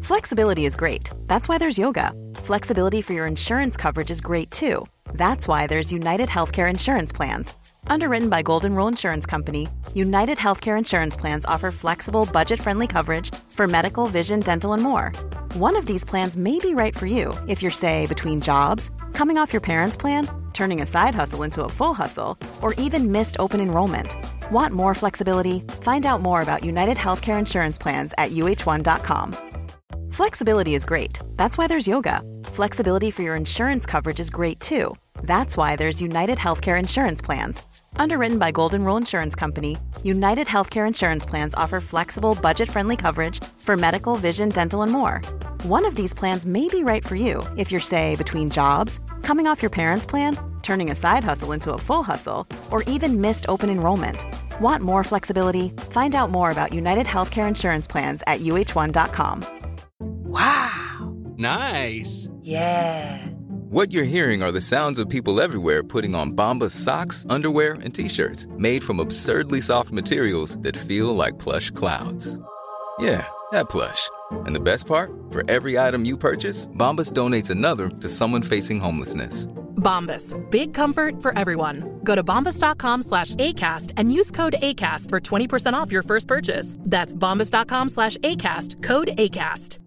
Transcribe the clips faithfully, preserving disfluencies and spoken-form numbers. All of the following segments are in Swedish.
Flexibility is great. That's why there's yoga. Flexibility for your insurance coverage is great too. That's why there's United Healthcare Insurance Plans. Underwritten by Golden Rule Insurance Company, United Healthcare Insurance Plans offer flexible, budget-friendly coverage for medical, vision, dental, and more. One of these plans may be right for you if you're, say, between jobs, coming off your parents' plan, turning a side hustle into a full hustle, or even missed open enrollment. Want more flexibility? Find out more about United Healthcare Insurance Plans at U H one dot com. Flexibility is great. That's why there's yoga. Flexibility for your insurance coverage is great too. That's why there's United Healthcare Insurance Plans. Underwritten by Golden Rule Insurance Company, United Healthcare Insurance Plans offer flexible, budget-friendly coverage for medical, vision, dental, and more. One of these plans may be right for you if you're, say, between jobs, coming off your parents' plan, turning a side hustle into a full hustle, or even missed open enrollment. Want more flexibility? Find out more about United Healthcare Insurance Plans at U H one dot com. Wow. Nice. Yeah. What you're hearing are the sounds of people everywhere putting on Bombas socks, underwear, and T-shirts made from absurdly soft materials that feel like plush clouds. Yeah, that plush. And the best part? For every item you purchase, Bombas donates another to someone facing homelessness. Bombas. Big comfort for everyone. Go to bombas.com slash ACAST and use code ACAST for twenty percent off your first purchase. That's bombas.com slash ACAST. Code ACAST.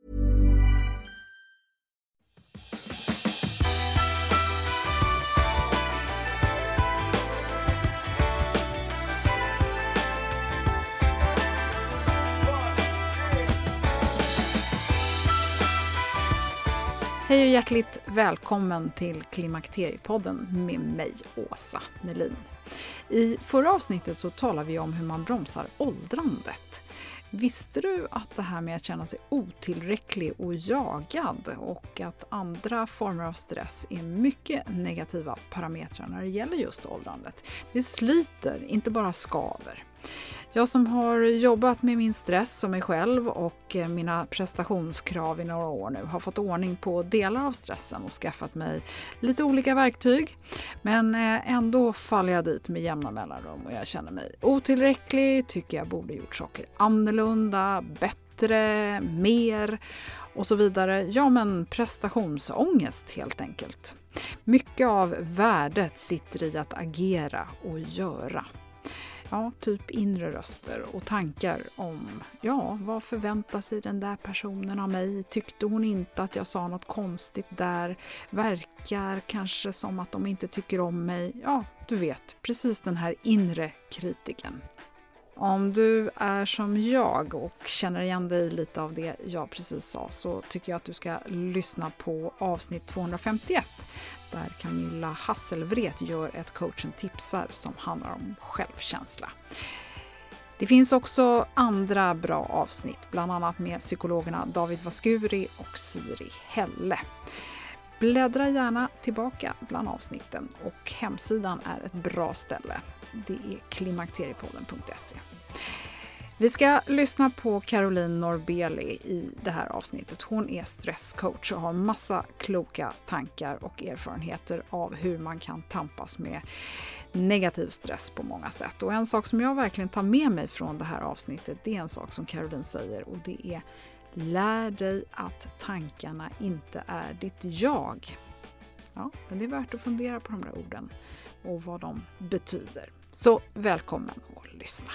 Hej och hjärtligt välkommen till Klimakteriepodden med mig, Åsa Melin. I förra avsnittet så talade vi om hur man bromsar åldrandet. Visste du att det här med att känna sig otillräcklig och jagad och att andra former av stress är mycket negativa parametrar när det gäller just åldrandet? Det sliter, inte bara skaver. Jag som har jobbat med min stress och mig själv och mina prestationskrav i några år nu har fått ordning på delar av stressen och skaffat mig lite olika verktyg. Men ändå faller jag dit med jämna mellanrum och jag känner mig otillräcklig, tycker jag borde gjort saker annorlunda, bättre, mer och så vidare. Ja, men prestationsångest helt enkelt. Mycket av värdet sitter i att agera och göra. Ja, typ inre röster och tankar om, ja, vad förväntar sig den där personen av mig? Tyckte hon inte att jag sa något konstigt där? Verkar kanske som att de inte tycker om mig. Ja, du vet, precis den här inre kritiken. Om du är som jag och känner igen dig lite av det jag precis sa så tycker jag att du ska lyssna på avsnitt tvåhundrafemtioett där Camilla Hasselvret gör ett coachen tipsar som handlar om självkänsla. Det finns också andra bra avsnitt, bland annat med psykologerna David Vaskuri och Siri Helle. Bläddra gärna tillbaka bland avsnitten och hemsidan är ett bra ställe. Det är klimakteriepodden punkt se. Vi ska lyssna på Caroline Norbeli i det här avsnittet. Hon är stresscoach och har massa kloka tankar och erfarenheter av hur man kan tampas med negativ stress på många sätt. Och en sak som jag verkligen tar med mig från det här avsnittet, det är en sak som Caroline säger och det är: lär dig att tankarna inte är ditt jag. Ja, men det är värt att fundera på de där orden och vad de betyder. Så välkommen att lyssna.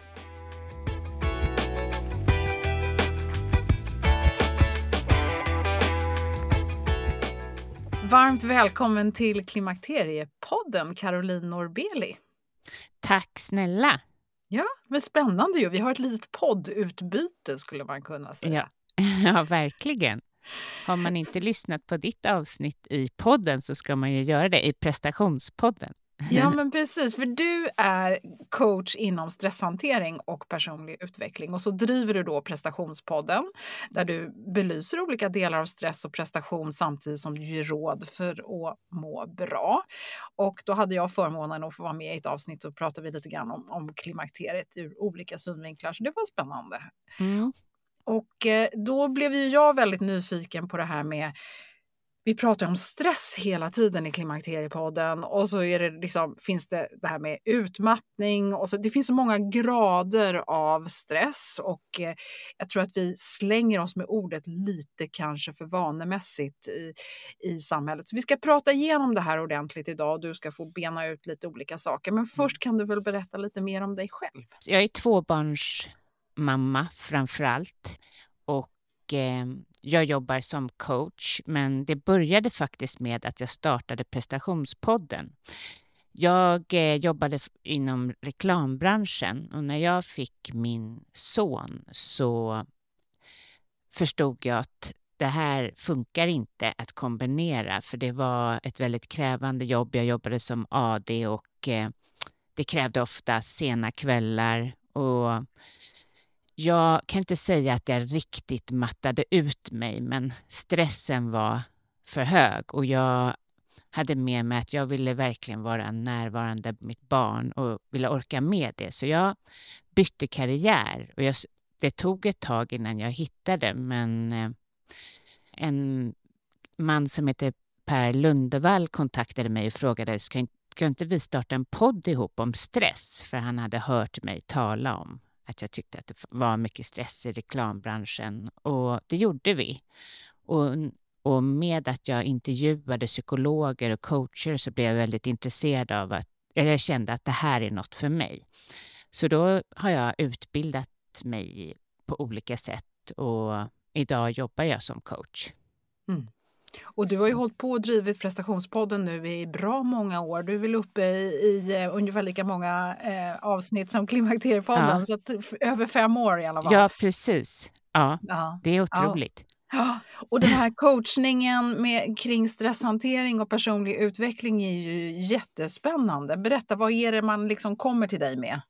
Varmt välkommen till Klimakteriepodden, Caroline Norbeli. Tack snälla. Ja, men spännande ju. Vi har ett litet poddutbyte skulle man kunna säga. Ja, ja, verkligen. Har man inte lyssnat på ditt avsnitt i podden så ska man ju göra det i prestationspodden. Ja, men precis. För du är coach inom stresshantering och personlig utveckling. Och så driver du då prestationspodden där du belyser olika delar av stress och prestation samtidigt som du ger råd för att må bra. Och då hade jag förmånen att få vara med i ett avsnitt och pratade vi lite grann om, om klimakteriet ur olika synvinklar. Så det var spännande. Mm. Och då blev ju jag väldigt nyfiken på det här med Vi pratar om stress hela tiden i Klimakteriepodden och så är det liksom, finns det det här med utmattning och så, det finns så många grader av stress och eh, jag tror att vi slänger oss med ordet lite kanske för vanemässigt i, i samhället. Så vi ska prata igenom det här ordentligt idag och du ska få bena ut lite olika saker. Men först kan du väl berätta lite mer om dig själv? Jag är tvåbarnsmamma framförallt och eh, jag jobbar som coach, men det började faktiskt med att jag startade prestationspodden. Jag eh, jobbade f- inom reklambranschen och när jag fick min son så förstod jag att det här funkar inte att kombinera, för det var ett väldigt krävande jobb. Jag jobbade som A D och eh, det krävde ofta sena kvällar och jag kan inte säga att jag riktigt mattade ut mig, men stressen var för hög och jag hade med mig att jag ville verkligen vara närvarande med mitt barn och ville orka med det. Så jag bytte karriär och jag, det tog ett tag innan jag hittade, men eh, en man som heter Per Lundevall kontaktade mig och frågade, ska inte, ska inte vi starta en podd ihop om stress? För han hade hört mig tala om att jag tyckte att det var mycket stress i reklambranschen och det gjorde vi. Och, och med att jag intervjuade psykologer och coacher så blev jag väldigt intresserad av att, eller jag kände att det här är något för mig. Så då har jag utbildat mig på olika sätt och idag jobbar jag som coach. Mm. Och du har ju hållit på och drivit prestationspodden nu i bra många år. Du är väl uppe i, i uh, ungefär lika många uh, avsnitt som Klimakteriepodden. Ja. Så att, f- över fem år i alla fall. Ja, precis. Ja, ja. Det är otroligt. Ja. Och den här coachningen med, kring stresshantering och personlig utveckling är ju jättespännande. Berätta, vad är det man liksom kommer till dig med?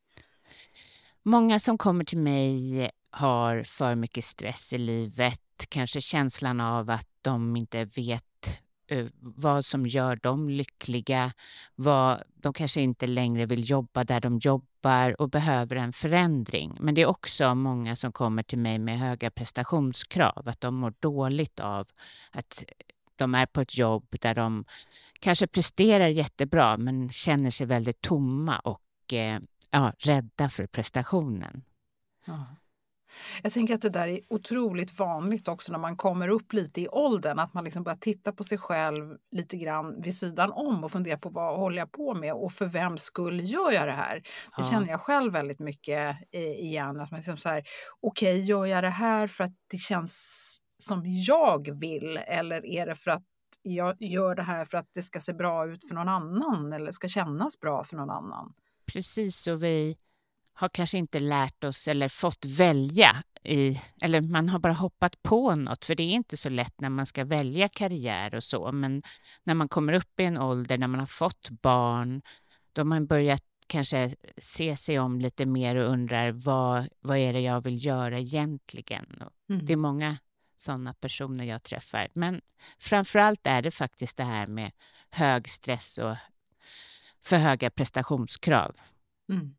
Många som kommer till mig har för mycket stress i livet. Kanske känslan av att de inte vet uh, vad som gör dem lyckliga. Vad, de kanske inte längre vill jobba där de jobbar och behöver en förändring. Men det är också många som kommer till mig med höga prestationskrav. Att de mår dåligt av att de är på ett jobb där de kanske presterar jättebra men känner sig väldigt tomma och uh, ja, rädda för prestationen. Ja. Jag tänker att det där är otroligt vanligt också när man kommer upp lite i åldern. Att man liksom börjar titta på sig själv lite grann vid sidan om och fundera på vad håller jag på med och för vem skull gör jag det här? Det Ja. känner jag själv väldigt mycket igen. Att man liksom så här, okej, okay, gör jag det här för att det känns som jag vill? Eller är det för att jag gör det här för att det ska se bra ut för någon annan? Eller ska kännas bra för någon annan? Precis, så vi har kanske inte lärt oss eller fått välja i, eller man har bara hoppat på något, för det är inte så lätt när man ska välja karriär och så, men när man kommer upp i en ålder, när man har fått barn, då har man börjat kanske se sig om lite mer och undrar vad, vad är det jag vill göra egentligen? Mm. Det är många sådana personer jag träffar, men framförallt är det faktiskt det här med hög stress och för höga prestationskrav. Mm.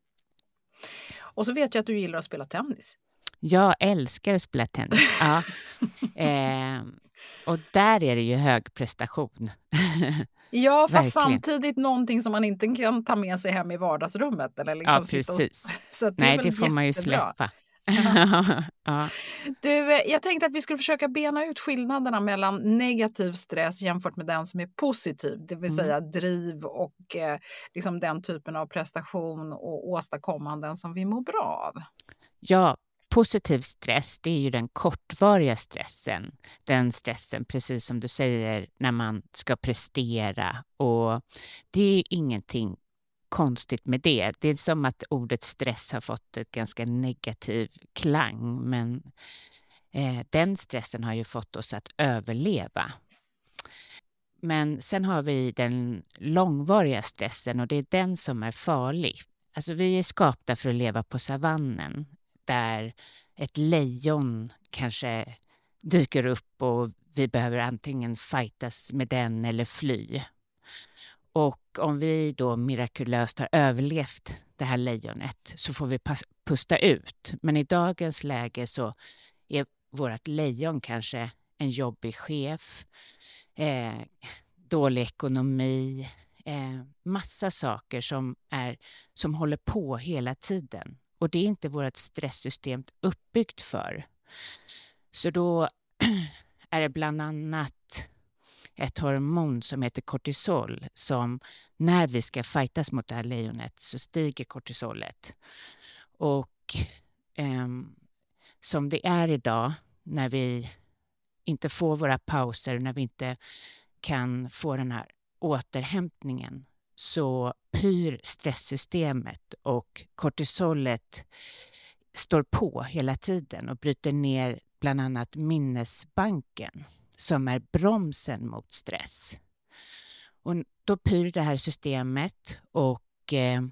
Och så vet jag att du gillar att spela tennis. Jag älskar att spela tennis. Ja. eh, och där är det ju hög prestation. Ja, fast samtidigt någonting som man inte kan ta med sig hem i vardagsrummet. Eller liksom ja, precis. Och, så det Nej, är väl det får jättebra. Man ju släppa. Ja. Du, jag tänkte att vi skulle försöka bena ut skillnaderna mellan negativ stress jämfört med den som är positiv, det vill säga mm. driv och eh, liksom den typen av prestation och åstadkommanden som vi mår bra av. Ja, positiv stress, det är ju den kortvariga stressen. Den stressen, precis som du säger, när man ska prestera, och det är ingenting konstigt med det. Det är som att ordet stress har fått ett ganska negativ klang, men eh, den stressen har ju fått oss att överleva. Men sen har vi den långvariga stressen, och det är den som är farlig. Alltså vi är skapta för att leva på savannen, där ett lejon kanske dyker upp och vi behöver antingen fightas med den eller fly. Och om vi då mirakulöst har överlevt det här lejonet så får vi pusta ut. Men i dagens läge så är vårt lejon kanske en jobbig chef, eh, dålig ekonomi, eh, massa saker som, är, som håller på hela tiden. Och det är inte vårt stresssystem uppbyggt för. Så då är det bland annat ett hormon som heter kortisol som när vi ska fightas mot det här lejonet så stiger kortisolet. Och eh, som det är idag när vi inte får våra pauser, när vi inte kan få den här återhämtningen så pyr stresssystemet och kortisolet står på hela tiden och bryter ner bland annat minnesbanken som är bromsen mot stress. Och då pyr det här systemet och eh,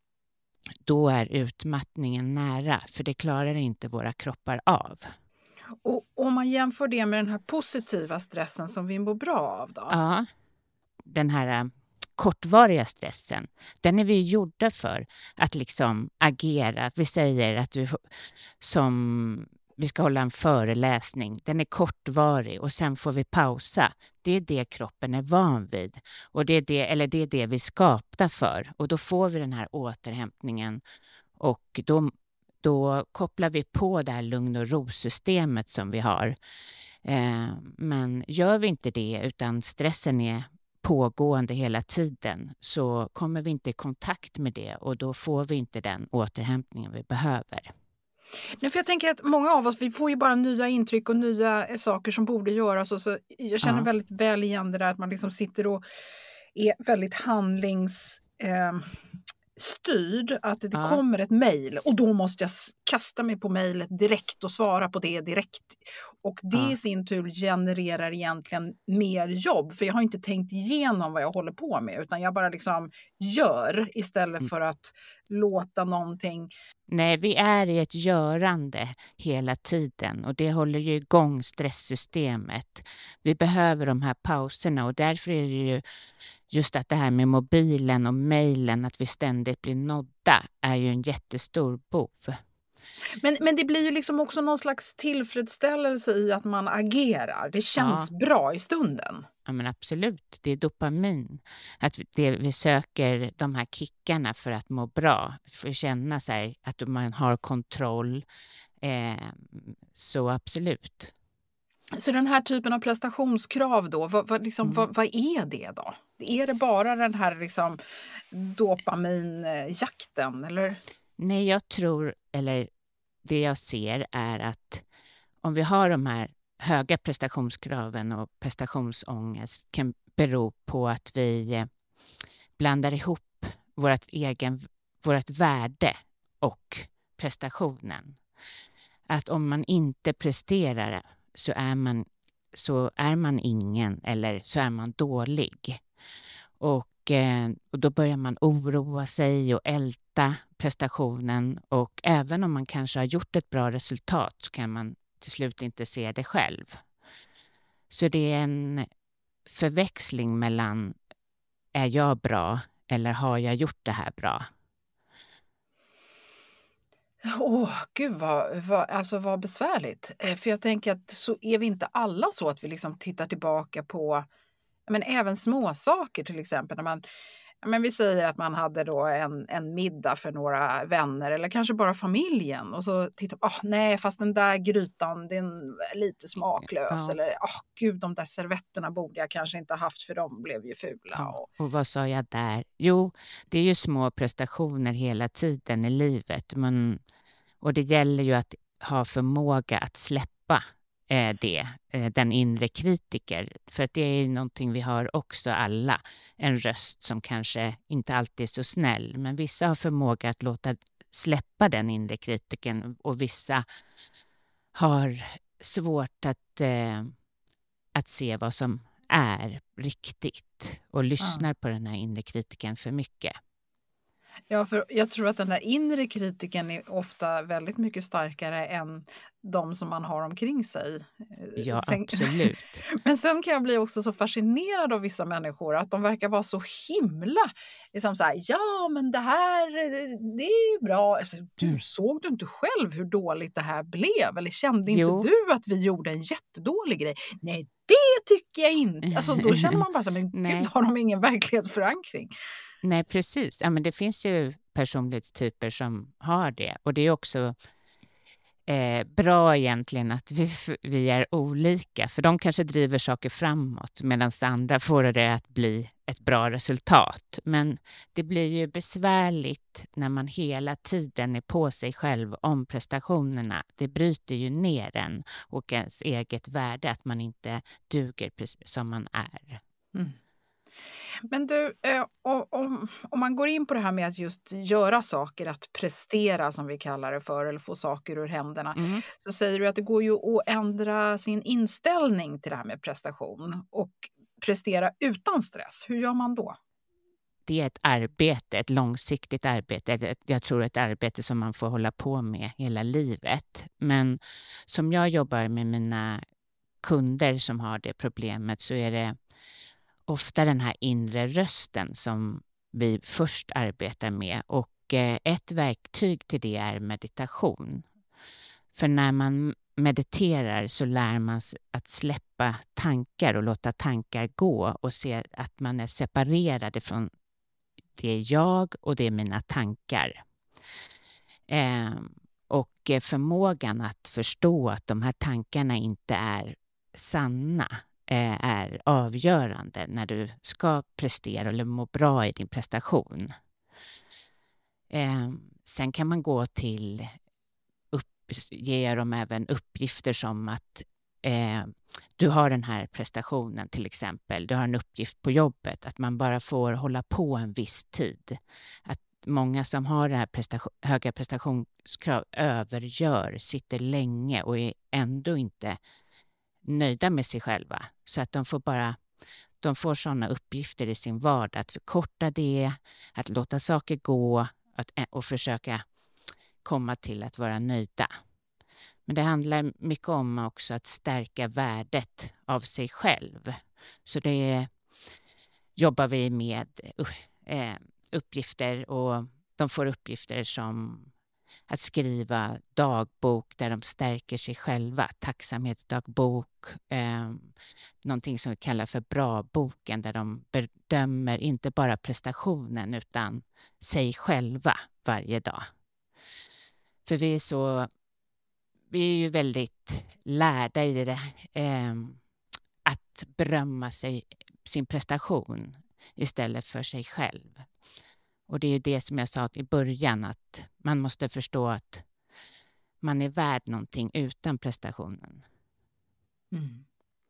då är utmattningen nära för det klarar inte våra kroppar av. Och om man jämför det med den här positiva stressen som vi mår bra av då? Ja, den här äh, kortvariga stressen, den är vi gjorda för att liksom agera. Vi säger att vi, som, vi ska hålla en föreläsning, den är kortvarig och sen får vi pausa. Det är det kroppen är van vid och det är det, eller det är det vi skapar för och då får vi den här återhämtningen och då Då kopplar vi på det här lugn- och ro-systemet som vi har. Eh, men gör vi inte det utan stressen är pågående hela tiden så kommer vi inte i kontakt med det och då får vi inte den återhämtningen vi behöver. Nej, för jag tänker att många av oss vi får ju bara nya intryck och nya saker som borde göras. Och så, jag känner Ja. väldigt väl igen det där att man liksom sitter och är väldigt handlings... Eh, styrd att det Ja. kommer ett mejl och då måste jag kasta mig på mejlet direkt och svara på det direkt. Och det Ja. i sin tur genererar egentligen mer jobb för jag har inte tänkt igenom vad jag håller på med utan jag bara liksom gör istället Mm. för att låta någonting. Nej, vi är i ett görande hela tiden och det håller ju igång stresssystemet. Vi behöver de här pauserna och därför är det ju just att det här med mobilen och mejlen, att vi ständigt blir nådda, är ju en jättestor bov. Men, men det blir ju liksom också någon slags tillfredsställelse i att man agerar. Det känns Ja. bra i stunden. Ja, men absolut, det är dopamin. Att det, vi söker de här kickarna för att må bra, för att känna sig att man har kontroll. Eh, så absolut. Så den här typen av prestationskrav då, vad, vad, liksom, Mm. vad, vad är det då? Är det bara den här liksom, dopaminjakten? Eller? Nej, jag tror, eller det jag ser är att om vi har de här höga prestationskraven och prestationsångest kan bero på att vi eh, blandar ihop vårt egen, vårt värde och prestationen. Att om man inte presterar så är man, så är man ingen eller så är man dålig. Och, eh, och då börjar man oroa sig och älta prestationen och även om man kanske har gjort ett bra resultat så kan man till slut inte se det själv. Så det är en förväxling mellan är jag bra eller har jag gjort det här bra? Åh, oh, gud vad, vad, alltså vad besvärligt. Eh, för jag tänker att så är vi inte alla så att vi liksom tittar tillbaka på men även små saker till exempel när man men vi säger att man hade då en, en middag för några vänner eller kanske bara familjen och så tittar man, oh, nej fast den där grytan den är lite smaklös Ja. eller oh, gud de där servetterna borde jag kanske inte haft för de blev ju fula. Ja. Och, Och vad sa jag där? Jo, det är ju små prestationer hela tiden i livet. Men, och det gäller ju att ha förmåga att släppa eh, det, eh, den inre kritiker. För att det är ju någonting vi har också alla. En röst som kanske inte alltid är så snäll. Men vissa har förmåga att låta släppa den inre kritiken. Och vissa har svårt att, eh, att se vad som är riktigt. Och lyssnar Ja. på den här inre kritiken för mycket. Ja, för jag tror att den där inre kritiken är ofta väldigt mycket starkare än de som man har omkring sig. Ja, Sen, absolut. men sen kan jag bli också så fascinerad av vissa människor att de verkar vara så himla liksom så här, ja men det här det är bra. Alltså, du, Mm. såg du inte själv hur dåligt det här blev? Eller kände inte Jo. du att vi gjorde en jättedålig grej? Nej, det tycker jag inte. Alltså, då känner man bara så här, men Nej. gud, har de ingen verklighetsförankring? Nej, precis. Ja, men det finns ju personlighetstyper som har det. Och det är också eh, bra egentligen att vi, vi är olika. För de kanske driver saker framåt medan det andra får det att bli ett bra resultat. Men det blir ju besvärligt när man hela tiden är på sig själv om prestationerna. Det bryter ju ner en och ens eget värde att man inte duger precis som man är. Mm. Men du, eh, om, om man går in på det här med att just göra saker, att prestera som vi kallar det för, eller få saker ur händerna, Mm. så säger du att det går ju att ändra sin inställning till det här med prestation och prestera utan stress. Hur gör man då? Det är ett arbete, ett långsiktigt arbete. Jag tror ett arbete som man får hålla på med hela livet. Men som jag jobbar med mina kunder som har det problemet så är det ofta den här inre rösten som vi först arbetar med. Och ett verktyg till det är meditation. För när man mediterar så lär man sig att släppa tankar och låta tankar gå och se att man är separerad från det är jag och det är mina tankar. Eh, och förmågan att förstå att de här tankarna inte är sanna eh, är avgörande när du ska prestera eller må bra i din prestation. Eh, sen kan man gå till, upp, ge dem även uppgifter som att Eh, du har den här prestationen till exempel, du har en uppgift på jobbet, att man bara får hålla på en viss tid. Att många som har det här prestation, höga prestationskrav övergör, sitter länge och är ändå inte nöjda med sig själva. Så att de får bara, de får sådana uppgifter i sin vardag, att förkorta det, att låta saker gå att, och försöka komma till att vara nöjda. Men det handlar mycket om också att stärka värdet av sig själv. Så det jobbar vi med uh, uppgifter och de får uppgifter som att skriva dagbok där de stärker sig själva. Tacksamhetsdagbok, eh, någonting som vi kallar för bra-boken där de bedömer inte bara prestationen utan sig själva varje dag. För vi är så... Vi är ju väldigt lärda i det, eh, att berömma sig, sin prestation istället för sig själv. Och det är ju det som jag sa i början, att man måste förstå att man är värd någonting utan prestationen. Mm.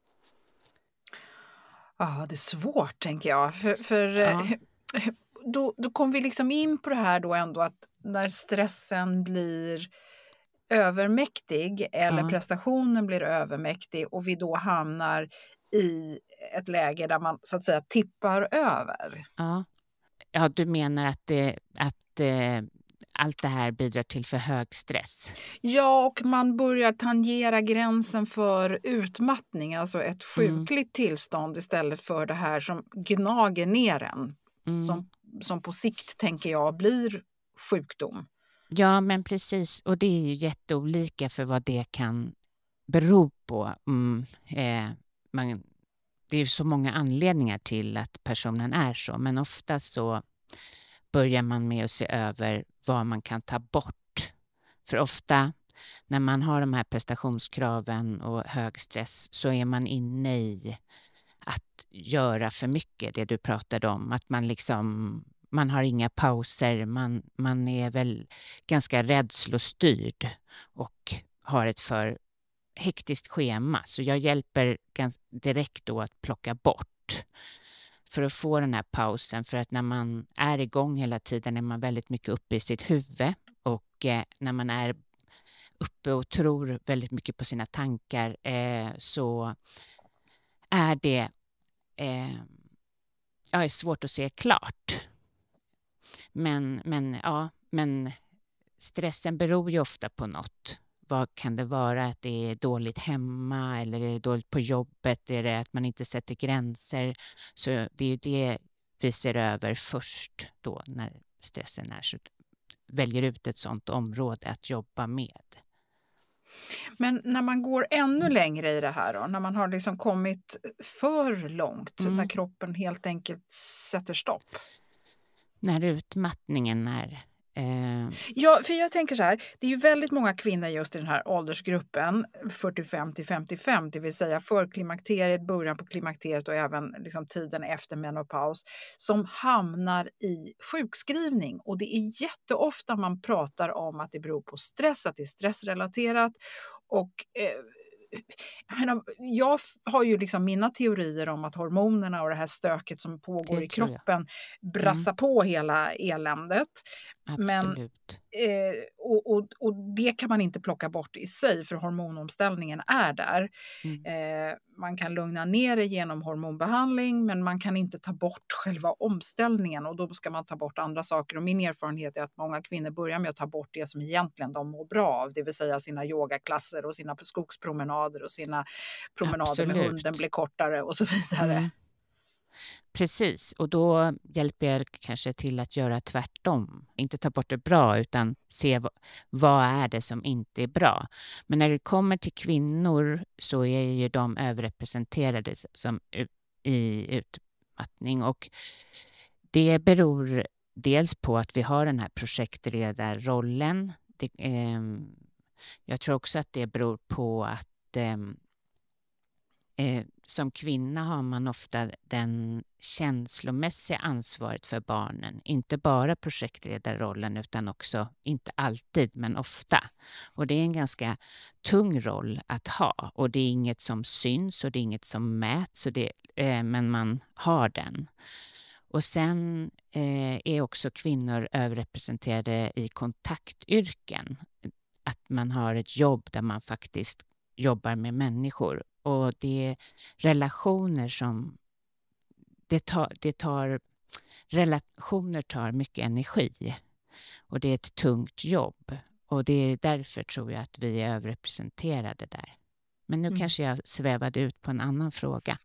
Ja, det är svårt tänker jag. För, för Ja. då, då kom vi liksom in på det här då ändå att när stressen blir övermäktig eller Ja. prestationen blir övermäktig och vi då hamnar i ett läge där man så att säga tippar över. Ja, ja du menar att, det, att eh, allt det här bidrar till för hög stress? Ja, och man börjar tangera gränsen för utmattning, alltså ett sjukligt mm. tillstånd istället för det här som gnager ner en. Mm. Som, som på sikt, tänker jag, blir sjukdom. Ja, men precis. Och det är ju jätteolika för vad det kan bero på. Mm, eh, man, det är ju så många anledningar till att personen är så. Men ofta så börjar man med att se över vad man kan ta bort. För ofta när man har de här prestationskraven och hög stress så är man inne i att göra för mycket, det du pratade om. Att man liksom... Man har inga pauser, man, man är väl ganska rädslostyrd och har ett för hektiskt schema. Så jag hjälper ganska direkt då att plocka bort för att få den här pausen. För att när man är igång hela tiden är man väldigt mycket uppe i sitt huvud. Och eh, när man är uppe och tror väldigt mycket på sina tankar eh, så är det, eh, ja, är svårt att se klart. Men, men, ja, men stressen beror ju ofta på något. Vad kan det vara? Att det är dåligt hemma eller är det dåligt på jobbet? Är det att man inte sätter gränser? Så det är ju det vi ser över först då när stressen är, så väljer ut ett sådant område att jobba med. Men när man går ännu längre i det här då, när man har liksom kommit för långt, Mm. när kroppen helt enkelt sätter stopp. När utmattningen är... Eh, Ja, för jag tänker så här, det är ju väldigt många kvinnor just i den här åldersgruppen, fyrtiofem till femtiofem, det vill säga för klimakteriet, början på klimakteriet och även liksom tiden efter menopaus, som hamnar i sjukskrivning. Och det är jätteofta man pratar om att det beror på stress, att det är stressrelaterat. Och eh, jag, menar, jag har ju liksom mina teorier om att hormonerna och det här stöket som pågår Det i tror jag. kroppen brassar Mm. på hela eländet. Men, absolut. eh, och, och, och det kan man inte plocka bort i sig, för hormonomställningen är där. Mm. Eh, man kan lugna ner det genom hormonbehandling, men man kan inte ta bort själva omställningen, och då ska man ta bort andra saker. Och min erfarenhet är att många kvinnor börjar med att ta bort det som egentligen de mår bra av, det vill säga sina yogaklasser och sina skogspromenader och sina promenader med Absolut. hunden blir kortare och så vidare. Mm. Precis, och då hjälper jag kanske till att göra tvärtom. Inte ta bort det bra, utan se vad, vad är det som inte är bra. Men när det kommer till kvinnor så är ju de överrepresenterade som ut, i utmattning. Och det beror dels på att vi har den här projektledarrollen. Det, eh, jag tror också att det beror på att eh, Eh, som kvinna har man ofta den känslomässiga ansvaret för barnen. Inte bara projektledarrollen utan också, inte alltid men ofta. Och det är en ganska tung roll att ha. Och det är inget som syns och det är inget som mäts, och det, eh, men man har den. Och sen eh, är också kvinnor överrepresenterade i kontaktyrken. Att man har ett jobb där man faktiskt jobbar med människor. Och det är relationer som... Det tar, det tar, relationer tar mycket energi. Och det är ett tungt jobb. Och det är därför tror jag att vi är överrepresenterade där. Men nu Mm. kanske jag svävade ut på en annan fråga.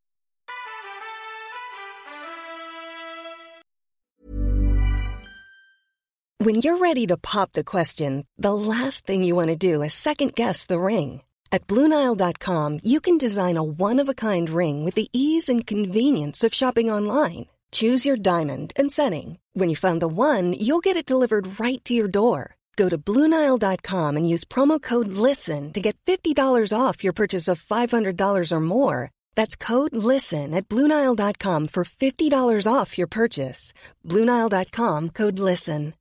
When you're ready to pop the question, the last thing you want to do is second-guess the ring. At Blue Nile dot com, you can design a one-of-a-kind ring with the ease and convenience of shopping online. Choose your diamond and setting. When you find the one, you'll get it delivered right to your door. Go to Blue Nile dot com and use promo code LISTEN to get fifty dollars off your purchase of five hundred dollars or more. That's code LISTEN at Blue Nile dot com for fifty dollars off your purchase. Blue Nile dot com, code LISTEN.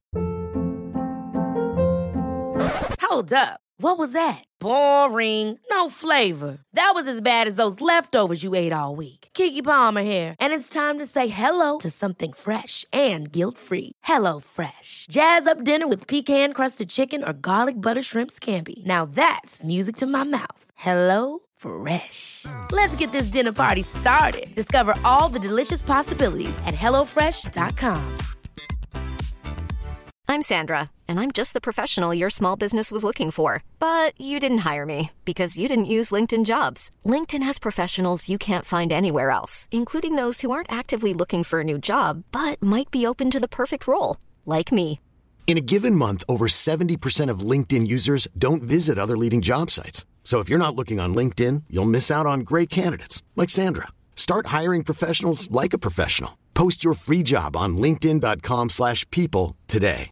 Hold up. What was that? Boring. No flavor. That was as bad as those leftovers you ate all week. Keke Palmer here, and it's time to say hello to something fresh and guilt-free. Hello Fresh. Jazz up dinner with pecan-crusted chicken or garlic butter shrimp scampi. Now that's music to my mouth. Hello Fresh. Let's get this dinner party started. Discover all the delicious possibilities at hello fresh dot com. I'm Sandra, and I'm just the professional your small business was looking for. But you didn't hire me because you didn't use LinkedIn Jobs. LinkedIn has professionals you can't find anywhere else, including those who aren't actively looking for a new job, but might be open to the perfect role, like me. In a given month, over seventy percent of LinkedIn users don't visit other leading job sites. So if you're not looking on LinkedIn, you'll miss out on great candidates like Sandra. Start hiring professionals like a professional. Post your free job on linkedin dot com slash people today.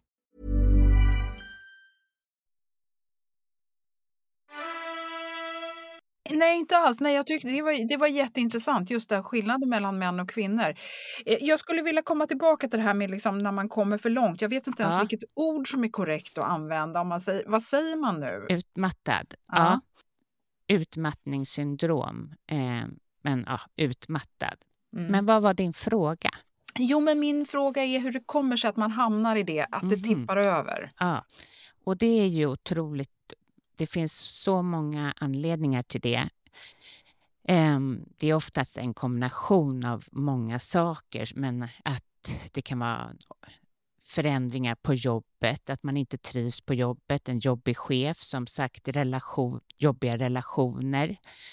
Nej, inte alls. Nej, jag tyckte det var, det var jätteintressant, just där skillnaden mellan män och kvinnor. Eh, Jag skulle vilja komma tillbaka till det här med liksom när man kommer för långt. Jag vet inte ens Ja. vilket ord som är korrekt att använda. Om man säger, vad säger man nu? Utmattad. Ja. Ja. Utmattningssyndrom. Eh, men ja, utmattad. Mm. Men vad var din fråga? Jo, men min fråga är hur det kommer sig att man hamnar i det, att det Mhm. tippar över. Ja, och det är ju otroligt. Det finns så många anledningar till det. Ehm, Det är oftast en kombination av många saker, men att det kan vara förändringar på jobbet, att man inte trivs på jobbet, en jobbig chef, som sagt relation, jobbiga relationer.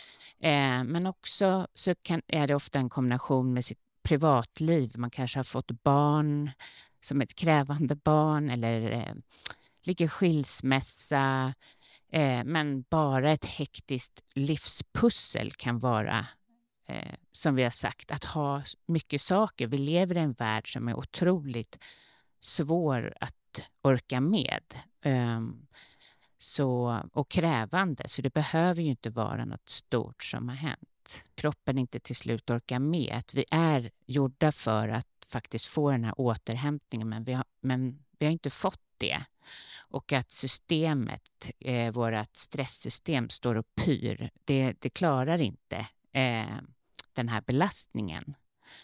Eh, men också så kan, är det ofta en kombination med sitt privatliv. Man kanske har fått barn som ett krävande barn eller eh, ligger skilsmässa. Eh, men bara ett hektiskt livspussel kan vara, eh, som vi har sagt, att ha mycket saker. Vi lever i en värld som är otroligt svår att orka med. Um, så, och krävande. Så det behöver ju inte vara något stort som har hänt. Kroppen inte till slut orkar med. Att vi är gjorda för att faktiskt få den här återhämtningen. Men vi har, men vi har inte fått det. Och att systemet, eh, vårt stresssystem står och pyr. Det, det klarar inte eh, den här belastningen.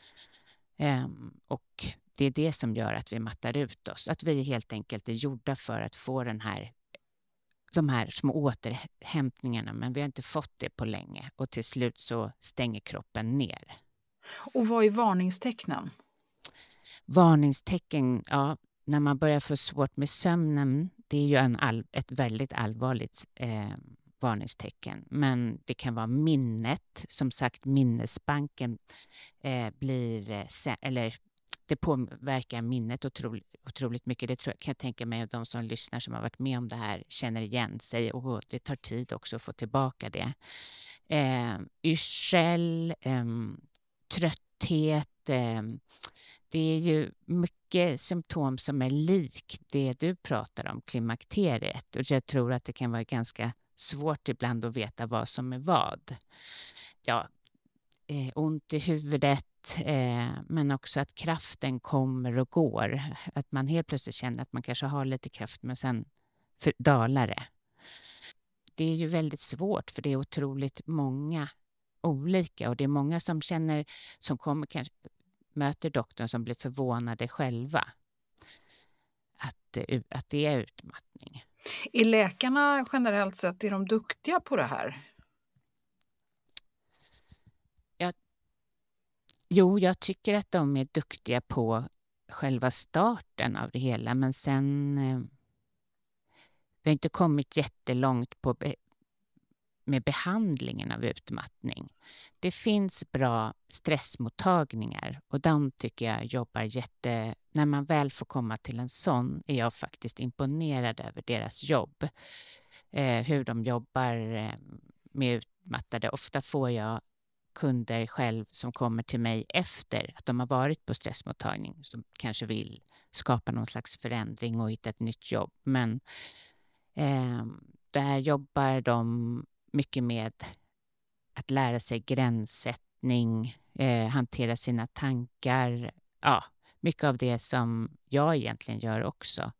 Eh, och det är det som gör att vi mattar ut oss. Att vi helt enkelt är gjorda för att få den här, de här små återhämtningarna. Men vi har inte fått det på länge. Och till slut så stänger kroppen ner. Och vad är varningstecknen? Varningstecken, ja, när man börjar få svårt med sömnen. Det är ju en all, ett väldigt allvarligt eh, varningstecken. Men det kan vara minnet. Som sagt, minnesbanken eh, blir, eh, eller det påverkar minnet otroligt, otroligt mycket. Det tror jag, kan jag tänka mig att de som lyssnar som har varit med om det här känner igen sig. Och det tar tid också att få tillbaka det. Eh, yrsel, eh, trötthet. Eh, det är ju mycket symptom som är likt det du pratar om, klimakteriet. Och jag tror att det kan vara ganska svårt ibland att veta vad som är vad. Ja, eh, ont i huvudet. Eh, men också att kraften kommer och går. Att man helt plötsligt känner att man kanske har lite kraft men sen för, dalar det. Det är ju väldigt svårt för det är otroligt många olika. Och det är många som känner, som kommer kanske, möter doktorn som blir förvånade själva. Att, att det är utmattning. Är läkarna generellt sett, är de duktiga på det här? Jo, jag tycker att de är duktiga på själva starten av det hela. Men sen eh, vi har inte kommit jättelångt på be- med behandlingen av utmattning. Det finns bra stressmottagningar och de tycker jag jobbar jätte... När man väl får komma till en sån är jag faktiskt imponerad över deras jobb. Eh, hur de jobbar eh, med utmattade. Ofta får jag kunder själv som kommer till mig efter att de har varit på stressmottagning som kanske vill skapa någon slags förändring och hitta ett nytt jobb. Men eh, där jobbar de mycket med att lära sig gränssättning, eh, hantera sina tankar. Ja, mycket av det som jag egentligen gör också.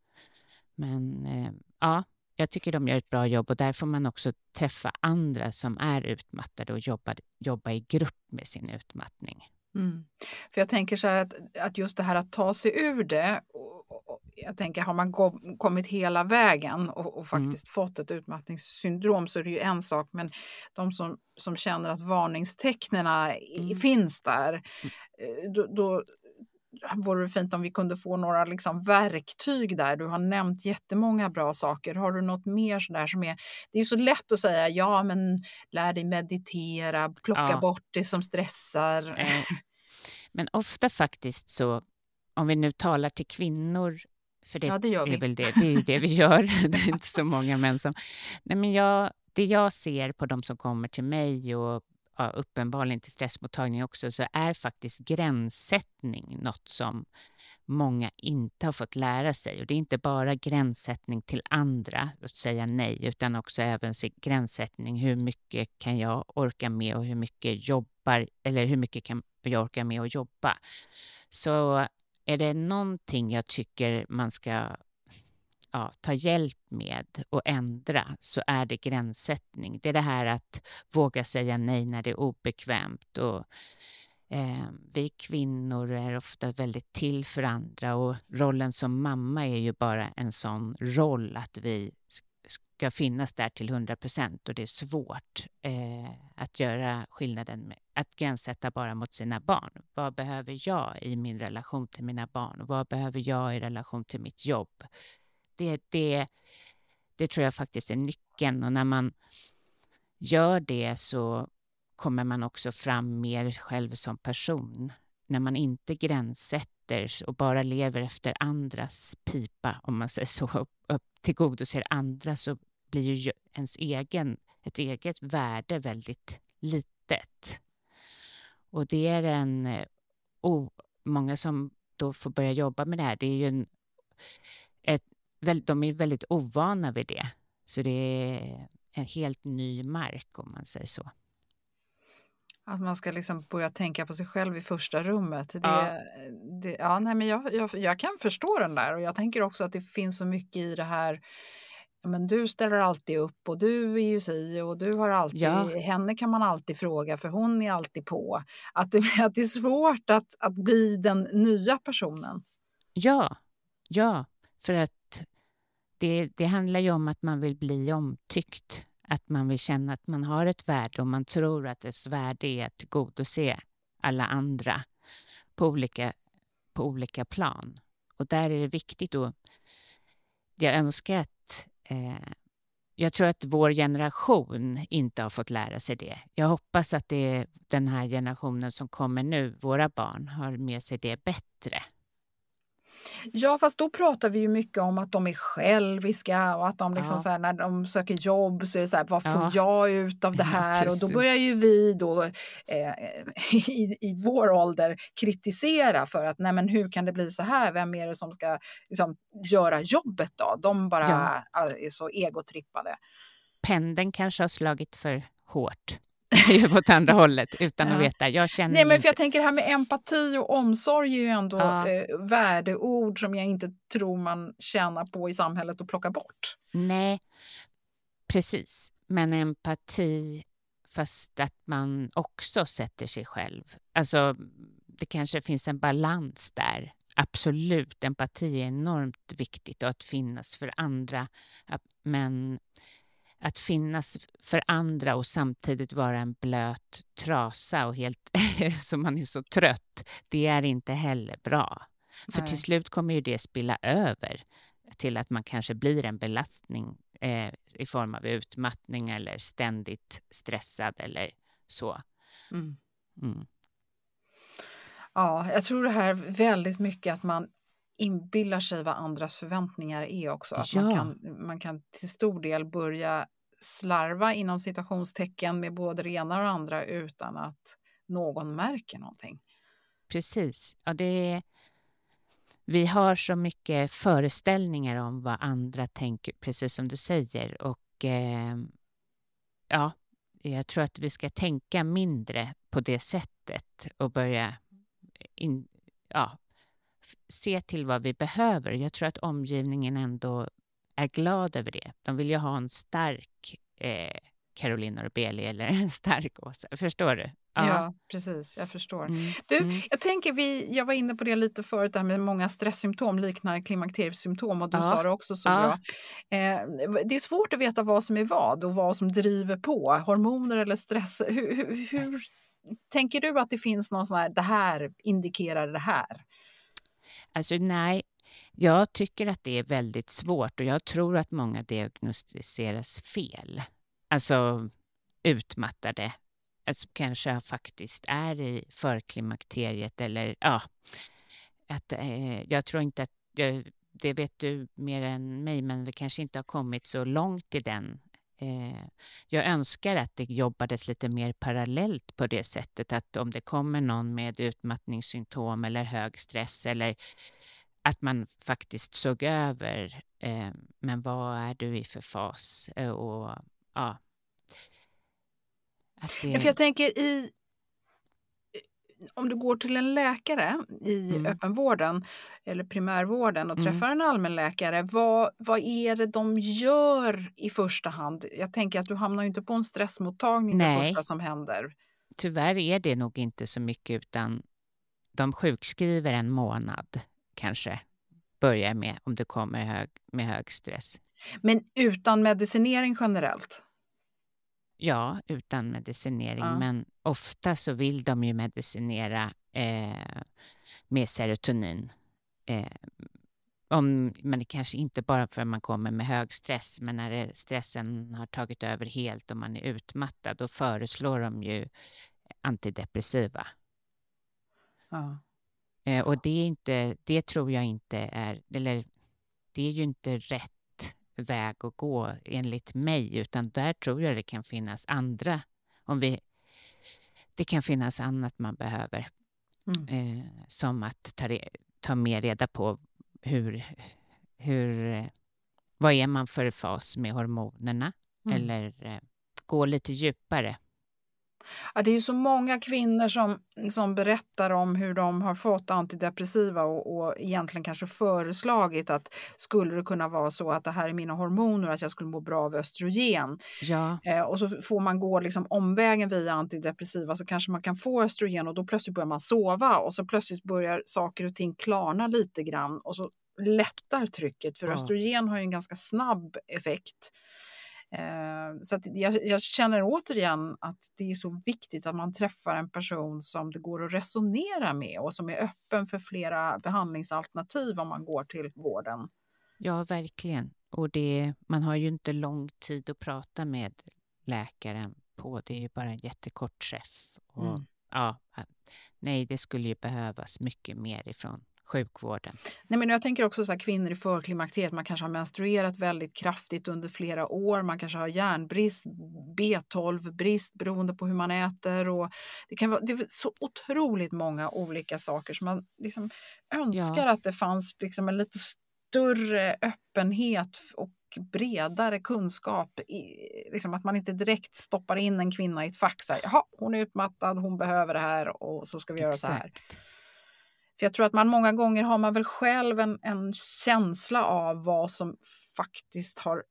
Men eh, ja, jag tycker de gör ett bra jobb och där får man också träffa andra som är utmattade och jobba, jobba i grupp med sin utmattning. Mm. För jag tänker så här att, att just det här att ta sig ur det, och, och, jag tänker har man go- kommit hela vägen och, och faktiskt mm. fått ett utmattningssyndrom så är det ju en sak, men de som, som känner att varningstecknena mm. finns där, mm. då, då vore det fint om vi kunde få några liksom verktyg där. Du har nämnt jättemånga bra saker. Har du något mer sådär som är... Det är så lätt att säga, ja men lär dig meditera, plocka ja. bort det som stressar. Eh, men ofta faktiskt så, om vi nu talar till kvinnor, för det, ja, det gör vi. är väl det, det är det vi gör. Det är inte så många män som... Nej, men jag, det jag ser på de som kommer till mig och ja, uppenbarligen till stressmottagning också, så är faktiskt gränssättning något som många inte har fått lära sig. Och det är inte bara gränssättning till andra, att säga nej, utan också även gränssättning. Hur mycket kan jag orka med och hur mycket jobbar, eller hur mycket kan jag orka med att jobba. Så är det någonting jag tycker man ska ja, ta hjälp med och ändra, så är det gränssättning. Det är det här att våga säga nej när det är obekvämt. Och, eh, vi kvinnor är ofta väldigt till för andra och rollen som mamma är ju bara en sån roll att vi ska finnas där till hundra procent och det är svårt eh, att göra skillnaden med att gränssätta bara mot sina barn. Vad behöver jag i min relation till mina barn? Vad behöver jag i relation till mitt jobb? Det, det, det tror jag faktiskt är nyckeln, och när man gör det så kommer man också fram mer själv som person. När man inte gränssätter och bara lever efter andras pipa, om man säger så, upp, upp tillgodoser andra, så blir ju ens egen, ett eget värde väldigt litet. Och det är en... Oh, många som då får börja jobba med det här, det är ju en... Ett, de är väldigt ovana vid det. Så det är en helt ny mark, om man säger så. Att man ska liksom börja tänka på sig själv i första rummet. Det, Ja. det, ja, nej, men jag, jag, jag kan förstå den där. Och jag tänker också att det finns så mycket i det här. Men du ställer alltid upp och du är ju si och du har alltid, Ja. henne kan man alltid fråga för hon är alltid på. Att det, att det är svårt att, att bli den nya personen. Ja, ja, för att det, det handlar ju om att man vill bli omtyckt. Att man vill känna att man har ett värde och man tror att dess värde är att tillgodose alla andra på olika, på olika plan. Och där är det viktigt då. Jag önskar att, eh, jag tror att vår generation inte har fått lära sig det. Jag hoppas att det är den här generationen som kommer nu, våra barn, har med sig det bättre. Ja, fast då pratar vi ju mycket om att de är själviska och att de liksom Ja. så här, när de söker jobb så är det så här, vad får Ja. jag ut av det här? Ja, och då precis. börjar ju vi då eh, i, i vår ålder kritisera för att nej men hur kan det bli så här? Vem är det som ska liksom, göra jobbet då? De bara Ja. är så egotrippade. Pendeln kanske har slagit för hårt åt andra hållet utan Ja. att veta. Jag känner Nej, men inte... för jag tänker det här med empati och omsorg är ju ändå Ja. eh, värdeord som jag inte tror man tjänar på i samhället att plocka bort. Nej, precis. Men empati, fast att man också sätter sig själv. Alltså, det kanske finns en balans där. Absolut, empati är enormt viktigt och att finnas för andra. Men att finnas för andra och samtidigt vara en blöt trasa och helt så man är så trött, det är inte heller bra. För Nej. till slut kommer ju det spilla över till att man kanske blir en belastning eh, i form av utmattning eller ständigt stressad eller så. Mm. Mm. Ja, jag tror det här väldigt mycket att man inbillar sig vad andras förväntningar är också. Att man, Ja. kan, man kan till stor del börja slarva inom citationstecken med både det ena och det andra utan att någon märker någonting. Precis. Ja, det är... Vi har så mycket föreställningar om vad andra tänker, precis som du säger. Och eh, ja, jag tror att vi ska tänka mindre på det sättet och börja in, ja, se till vad vi behöver. Jag tror att omgivningen ändå är glad över det. De vill ju ha en stark eh, Caroline Norbeli eller en stark Åsa. Förstår du? Ja, Ja. precis. Jag förstår. Mm. Du, Mm. jag tänker, vi, jag var inne på det lite förut, där med många stresssymptom liknar klimakteriesymptom och du Ja. sa det också så Ja. bra. Eh, det är svårt att veta vad som är vad och vad som driver på, hormoner eller stress. Hur, hur, hur tänker du att det finns någon sån här, det här indikerar det här? Alltså nej, jag tycker att det är väldigt svårt och jag tror att många diagnostiseras fel. Alltså utmattade, alltså kanske faktiskt är i förklimakteriet eller ja, att eh, jag tror inte att, jag, det vet du mer än mig, men vi kanske inte har kommit så långt i den. Eh, jag önskar att det jobbades lite mer parallellt på det sättet, att om det kommer någon med utmattningssymptom eller hög stress eller att man faktiskt såg över, eh, men vad är du i för fas? Eh, och ja. Att det... Ja, för jag tänker i, om du går till en läkare i Mm. öppenvården eller primärvården och Mm. träffar en allmänläkare, vad, vad är det de gör i första hand? Jag tänker att du hamnar ju inte på en stressmottagning det Nej. första som händer. Tyvärr är det nog inte så mycket, utan de sjukskriver en månad kanske, börjar med om det kommer hög, med hög stress. Men utan medicinering generellt? Ja, utan medicinering. Ja. Men ofta så vill de ju medicinera eh, med serotonin. Eh, om, men det kanske inte bara för att man kommer med hög stress. Men när det, stressen har tagit över helt och man är utmattad, då föreslår de ju antidepressiva. Ja. Eh, och det är inte, det tror jag inte är, eller det är ju inte rätt väg att gå enligt mig, utan där tror jag det kan finnas andra, om vi, det kan finnas annat man behöver, Mm. eh, som att ta, re, ta mer reda på hur, hur, vad är man för fas med hormonerna, Mm. eller eh, gå lite djupare. Ja, det är ju så många kvinnor som, som berättar om hur de har fått antidepressiva och, och egentligen kanske föreslagit att skulle det kunna vara så att det här är mina hormoner, att jag skulle må bra av östrogen. Ja. Eh, och så får man gå liksom omvägen via antidepressiva, så kanske man kan få östrogen och då plötsligt börjar man sova och så plötsligt börjar saker och ting klarna lite grann och så lättar trycket, för Ja. östrogen har ju en ganska snabb effekt. Så att jag, jag känner återigen att det är så viktigt att man träffar en person som det går att resonera med och som är öppen för flera behandlingsalternativ om man går till vården. Ja, verkligen. Och det, man har ju inte lång tid att prata med läkaren på. Det är ju bara en jättekort träff. Och, Mm. ja, nej, det skulle ju behövas mycket mer ifrån sjukvården. Nej, men jag tänker också så här, kvinnor i förklimakteriet, man kanske har menstruerat väldigt kraftigt under flera år, man kanske har järnbrist, B tolv-brist beroende på hur man äter, och det kan vara det är så otroligt många olika saker som man liksom önskar Ja. att det fanns liksom en lite större öppenhet och bredare kunskap, i, liksom att man inte direkt stoppar in en kvinna i ett fack, så här, jaha, hon är utmattad, hon behöver det här och så ska vi göra Exakt. så här. För jag tror att man många gånger har man väl själv en, en känsla av vad som faktiskt har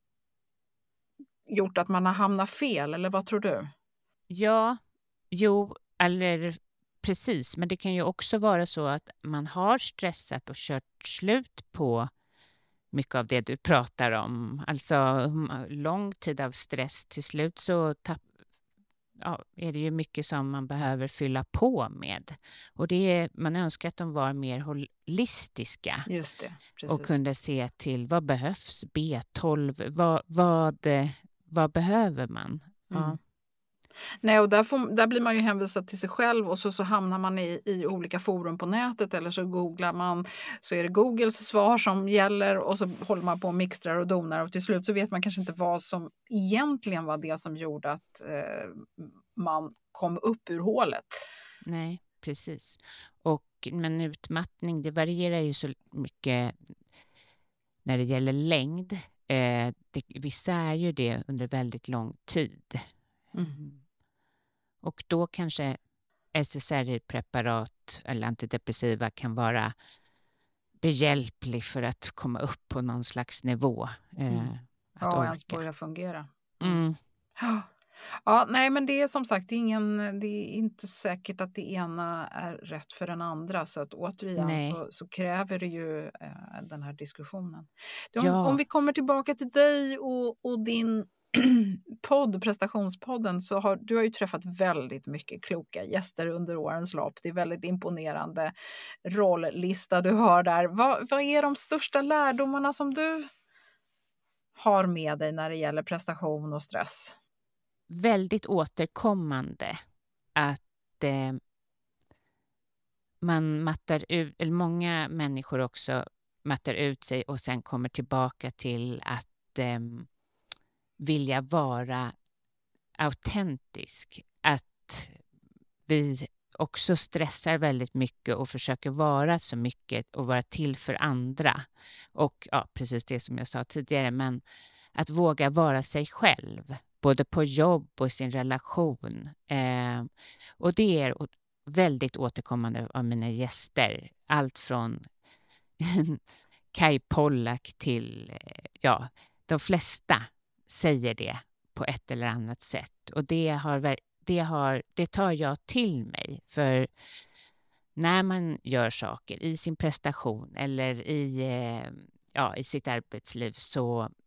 gjort att man har hamnat fel, eller vad tror du? Ja, jo, eller precis. Men det kan ju också vara så att man har stressat och kört slut på mycket av det du pratar om. Alltså lång tid av stress, till slut så tapp, ja, är det ju mycket som man behöver fylla på med. Och det är, man önskar att de var mer holistiska. Just det, precis. Och kunde se till vad behövs, B tolv, vad, vad, vad behöver man? Ja. Mm. Nej, och där, får, där blir man ju hänvisad till sig själv och så, så hamnar man i, i olika forum på nätet, eller så googlar man, så är det Googles svar som gäller och så håller man på och mixtrar och donar och till slut så vet man kanske inte vad som egentligen var det som gjorde att eh, man kom upp ur hålet. Nej, precis. Och, men utmattning, det varierar ju så mycket när det gäller längd. Eh, det, vissa är ju det under väldigt lång tid. Mm. Och då kanske S S R I-preparat eller antidepressiva kan vara behjälplig för att komma upp på någon slags nivå. Eh, Mm. att Ja, orka. ens börja fungera. Mm. Ja, nej, men det är som sagt ingen, det är inte säkert att det ena är rätt för den andra, så att återigen så, så kräver det ju eh, den här diskussionen. Om, Ja. om vi kommer tillbaka till dig och, och din podd, prestationspodden, så har du har ju träffat väldigt mycket kloka gäster under årens lopp. Det är väldigt imponerande rolllista du har där. Vad, vad är de största lärdomarna som du har med dig när det gäller prestation och stress? Väldigt återkommande att eh, man mattar ut, eller många människor också mattar ut sig och sen kommer tillbaka till att eh, vilja vara autentisk. Att vi också stressar väldigt mycket och försöker vara så mycket och vara till för andra. Och ja, precis det som jag sa tidigare, men att våga vara sig själv. Både på jobb och i sin relation. Eh, och det är väldigt återkommande av mina gäster. Allt från Kai Pollak till, ja, de flesta säger det på ett eller annat sätt. Och det, har, det, har, det tar jag till mig. För när man gör saker i sin prestation eller i, ja, i sitt arbetsliv, så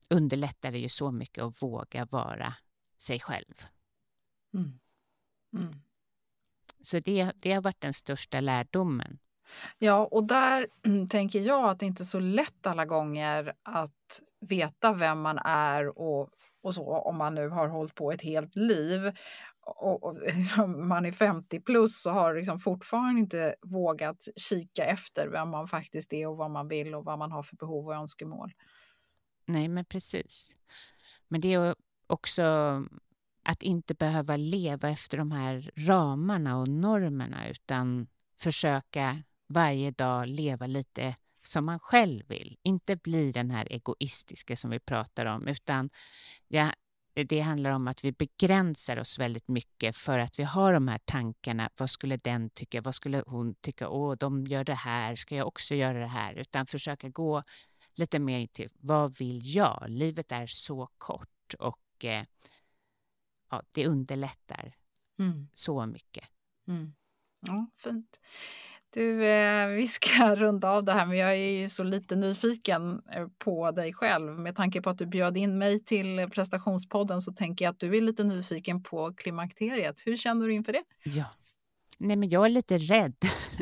underlättar det ju så mycket att våga vara sig själv. Mm. Mm. Så det, det har varit den största lärdomen. Ja, och där mm, tänker jag att det inte är så lätt alla gånger att veta vem man är och, och så, om man nu har hållit på ett helt liv. Och, och man är femtio plus och har liksom fortfarande inte vågat kika efter vem man faktiskt är och vad man vill och vad man har för behov och önskemål. Nej, men precis. Men det är också att inte behöva leva efter de här ramarna och normerna, utan försöka varje dag leva lite som man själv vill. Inte bli den här egoistiska som vi pratar om, utan ja, det handlar om att vi begränsar oss väldigt mycket för att vi har de här tankarna. Vad skulle den tycka? Vad skulle hon tycka? Åh, de gör det här. Ska jag också göra det här? Utan försöka gå lite mer till vad vill jag? Livet är så kort och eh, ja, det underlättar mm. så mycket. Mm. Ja, fint. Du, eh, vi ska runda av det här, men jag är ju så lite nyfiken på dig själv. Med tanke på att du bjöd in mig till prestationspodden så tänker jag att du är lite nyfiken på klimakteriet. Hur känner du inför det? Ja, nej men jag är lite rädd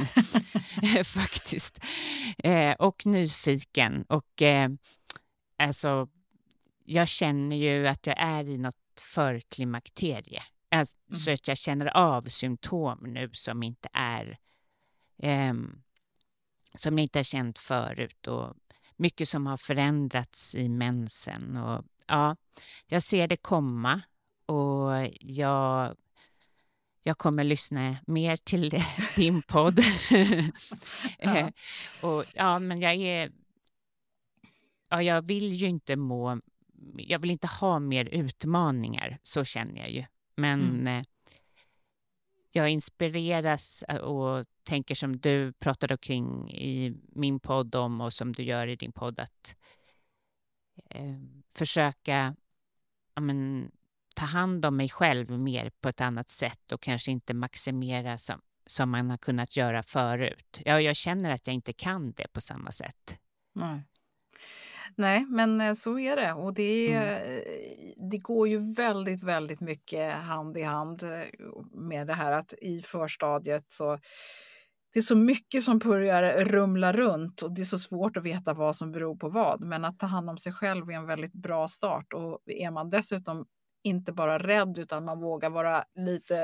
faktiskt. Eh, och nyfiken. Och eh, alltså, jag känner ju att jag är i något förklimakterie. Alltså mm. att jag känner av symptom nu som inte är Um, som jag inte har känt förut, och mycket som har förändrats i mensen, och ja, jag ser det komma, och jag jag kommer lyssna mer till din podd. ja. och ja, men jag är ja, jag vill ju inte må jag vill inte ha mer utmaningar, så känner jag ju, men mm. jag inspireras och tänker som du pratade kring i min podd om, och som du gör i din podd, att eh, försöka ja, men, ta hand om mig själv mer på ett annat sätt och kanske inte maximera som, som man har kunnat göra förut. Ja, jag känner att jag inte kan det på samma sätt. Nej. Nej, men så är det, och det, mm. det går ju väldigt, väldigt mycket hand i hand med det här att i förstadiet så det är så mycket som börjar rumla runt och det är så svårt att veta vad som beror på vad, men att ta hand om sig själv är en väldigt bra start, och är man dessutom inte bara rädd utan man vågar vara lite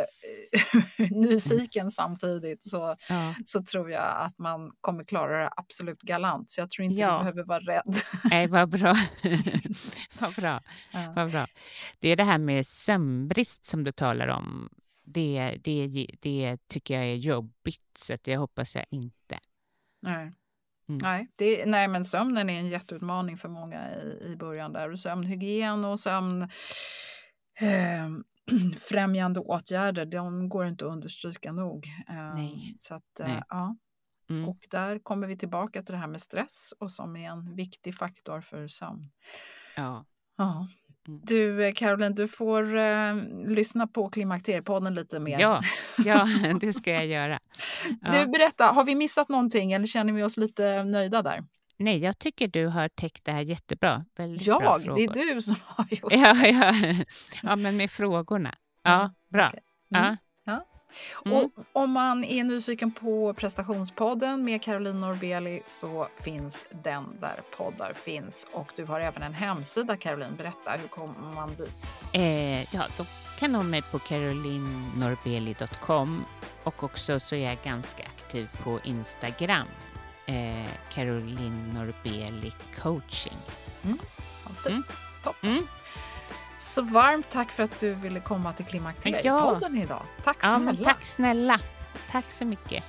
nyfiken samtidigt, så, ja. så tror jag att man kommer klara det absolut galant. Så jag tror inte ja. du behöver vara rädd. Nej, vad bra. vad bra. Ja. vad bra. Det är det här med sömnbrist som du talar om. Det, det, det tycker jag är jobbigt, så att jag hoppas jag inte. Nej. Mm. Nej, det, nej, men sömnen är en jätteutmaning för många i, i början där. Och sömnhygien och sömn Eh, främjande åtgärder, de går inte att understryka nog. Eh, Nej. Så att, eh, ja. Mm. Och där kommer vi tillbaka till det här med stress, och som är en viktig faktor för sömn. Ja. Ja. Mm. Du, Caroline, du får eh, lyssna på Klimakteriepodden lite mer. Ja, ja, det ska jag göra. Ja. Du, berätta, har vi missat någonting eller känner vi oss lite nöjda där? Nej, jag tycker du har täckt det här jättebra. Väldigt jag? Bra det är du som har gjort det. Ja, ja. ja, men med frågorna. Ja, bra. Okay. Mm. Ja. Ja. Mm. Och om man är nyfiken på prestationspodden med Caroline Norbeli så finns den där poddar finns. Och du har även en hemsida, Caroline. Berätta, hur kommer man dit? Eh, ja, då kan man med på caroline norbeli dot com, och också så är jag ganska aktiv på Instagram. Eh, Caroline Norbeli coaching. Mm. Ja, fint. Mm. Toppen. Mm. Så varmt tack för att du ville komma till Klimakteriepodden ja. idag. Tack snälla. Ja, men tack snälla. Tack så mycket.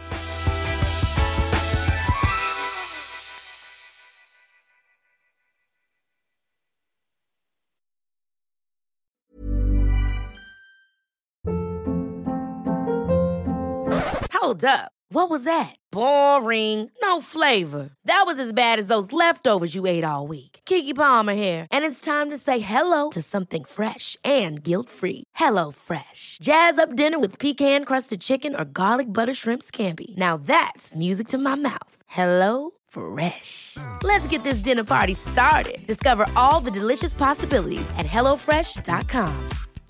Hold up. What was that? Boring. No flavor. That was as bad as those leftovers you ate all week. Keke Palmer here, and it's time to say hello to something fresh and guilt-free. Hello Fresh. Jazz up dinner with pecan-crusted chicken or garlic butter shrimp scampi. Now that's music to my mouth. Hello Fresh. Let's get this dinner party started. Discover all the delicious possibilities at hello fresh dot com.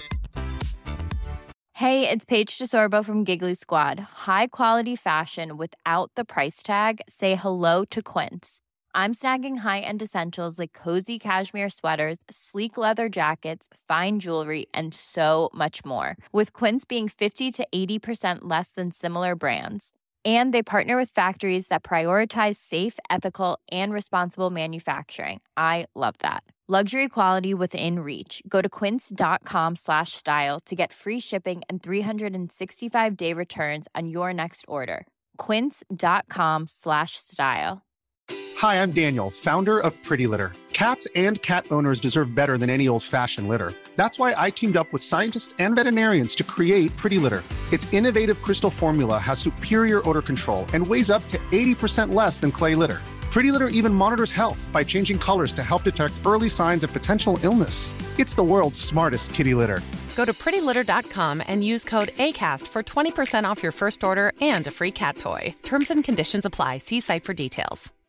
Hey, it's Paige DeSorbo from Giggly Squad. High quality fashion without the price tag. Say hello to Quince. I'm snagging high-end essentials like cozy cashmere sweaters, sleek leather jackets, fine jewelry, and so much more. With Quince being fifty to eighty percent less than similar brands. And they partner with factories that prioritize safe, ethical, and responsible manufacturing. I love that. Luxury quality within reach. Go to quince.com slash style to get free shipping and three sixty-five day returns on your next order. Quince.com slash style. Hi, I'm Daniel, founder of Pretty Litter. Cats and cat owners deserve better than any old-fashioned litter. That's why I teamed up with scientists and veterinarians to create Pretty Litter. Its innovative crystal formula has superior odor control and weighs up to eighty percent less than clay litter. Pretty Litter even monitors health by changing colors to help detect early signs of potential illness. It's the world's smartest kitty litter. Go to pretty litter dot com and use code ACAST for twenty percent off your first order and a free cat toy. Terms and conditions apply. See site for details.